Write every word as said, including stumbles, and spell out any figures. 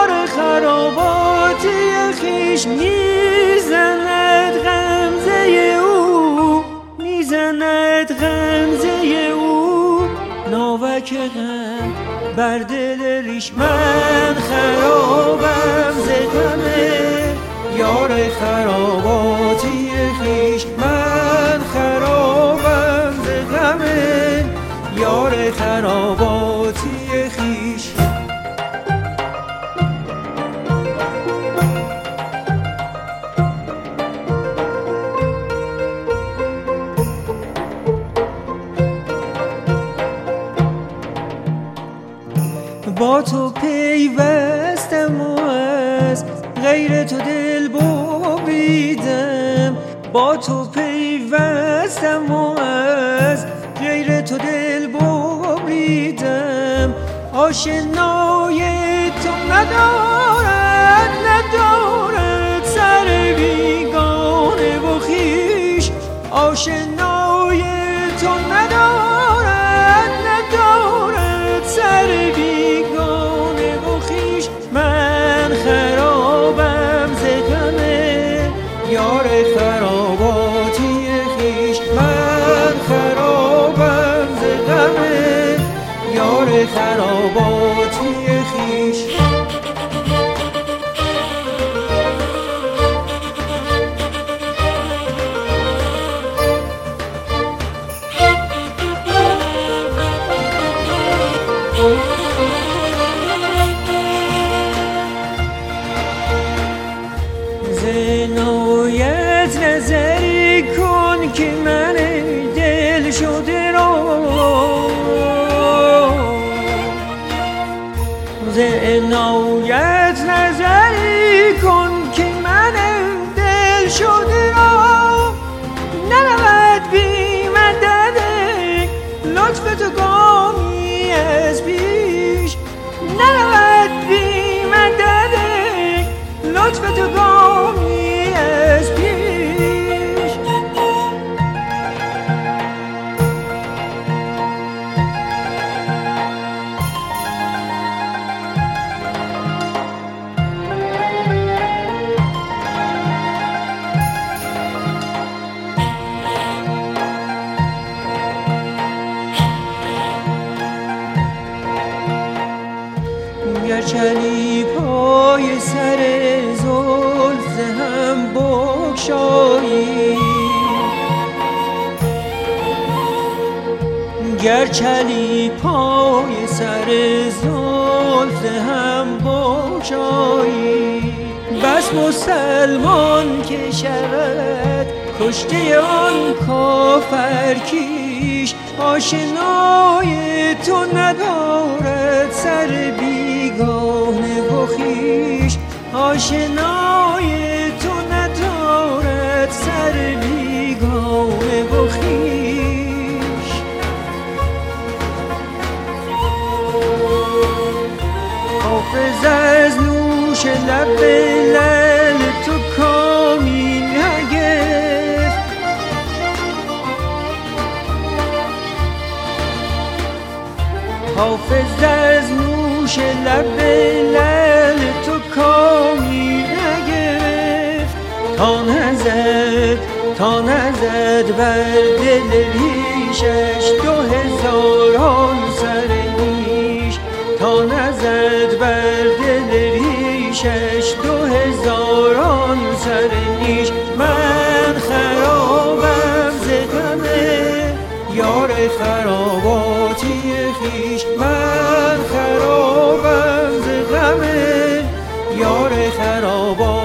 یار خراباتی خیش میزند غمزه او، میزند غمزه او، ناوک غم بر دل ریش. من خرابم ز غمه یار خراباتی خیش، من خرابم ز غمه یار خراباتی خیش. با تو پیوستم و از غیر تو دل بریدم، با تو پیوستم و از غیر تو دل بریدم. آشنای تو ندارد ندارد سر بیگانه و خویش، آشنای تو ندارد ندارد سر بیگانه و خویش. من خرابم ز غمه یار خراباتی خیش، من خرابم ز غمه یار خراباتی خیش. زنایت نظری کن که من دل شده را، زنایت نظری کن که من دل شده را، نرود بی مدد لطف تو گامی از پیش، نرود بی مدد لطف تو گامی از پیش. گر چلی پای سر زلف هم بگشایی، گر چلی پای سر زلف هم بگشایی. بس مسلمان که شود کشته آن کافر کیش، آشنای تو ندارد سر بیگانه و خویش، آشنای تو ندارد سر بیگانه و خویش. حافظ از نوش لب لعل تو کامی نگرفت، حافظ از نوش لب لعل تو کامی نگرفت. تا نزد تا نزد بر دل ریشش دو هزاران سر نیش، تا نزد بر دل ریشش دو هزاران سر نیش. من خرابم ز غمه یار خراباتی خیش، من خرابم ز غمه یار خراباتی